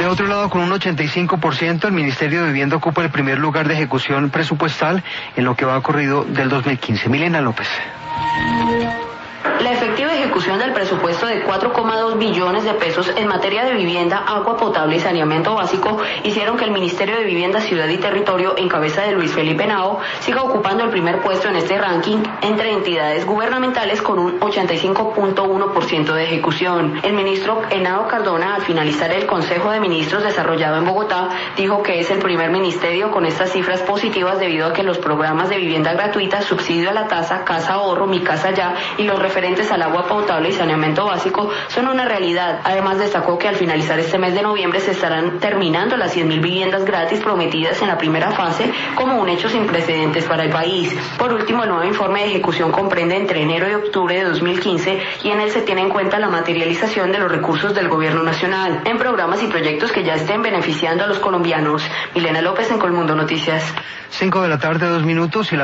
De otro lado, con un 85%, el Ministerio de Vivienda ocupa el primer lugar de ejecución presupuestal en lo que va corrido del 2015. Milena López. La efectiva ejecución del presupuesto de 4,2 billones de pesos en materia de vivienda, agua potable y saneamiento básico hicieron que el Ministerio de Vivienda, Ciudad y Territorio, en cabeza de Luis Felipe Henao, siga ocupando el primer puesto en este ranking entre entidades gubernamentales con un 85.1% de ejecución. El ministro Henao Cardona, al finalizar el Consejo de Ministros desarrollado en Bogotá, dijo que es el primer ministerio con estas cifras positivas debido a que los programas de vivienda gratuita, subsidio a la tasa, Casa Ahorro, Mi Casa Ya y los referentes al agua potable y saneamiento básico son una realidad. Además, destacó que al finalizar este mes de noviembre se estarán terminando las 100.000 viviendas gratis prometidas en la primera fase como un hecho sin precedentes para el país. Por último, el nuevo informe de ejecución comprende entre enero y octubre de 2015 y en él se tiene en cuenta la materialización de los recursos del gobierno nacional en programas y proyectos que ya estén beneficiando a los colombianos. Milena López, en Colmundo Noticias. 5 de la tarde, 2 minutos.